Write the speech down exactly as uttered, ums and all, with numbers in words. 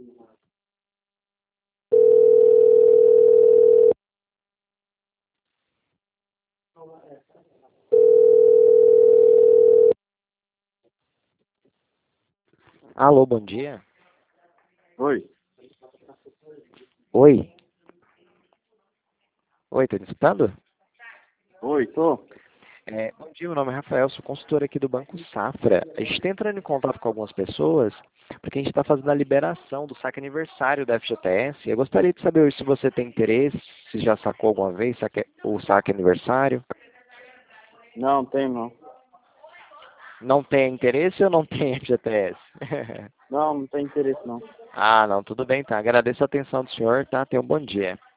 Alô, bom dia. Oi, Oi. Oi, tá me escutando? oi, tô. É, bom dia, meu nome é Rafael, sou consultor aqui do Banco Safra. A gente está entrando em contato com algumas pessoas, porque a gente está fazendo a liberação do saque aniversário da F G T S. Eu gostaria de saber se você tem interesse, se já sacou alguma vez saque- o saque aniversário. Não, tem não. Não tem interesse ou não tem F G T S? Não, não tem interesse não. Ah, não, tudo bem, tá. Agradeço a atenção do senhor, tá? Tenha um bom dia.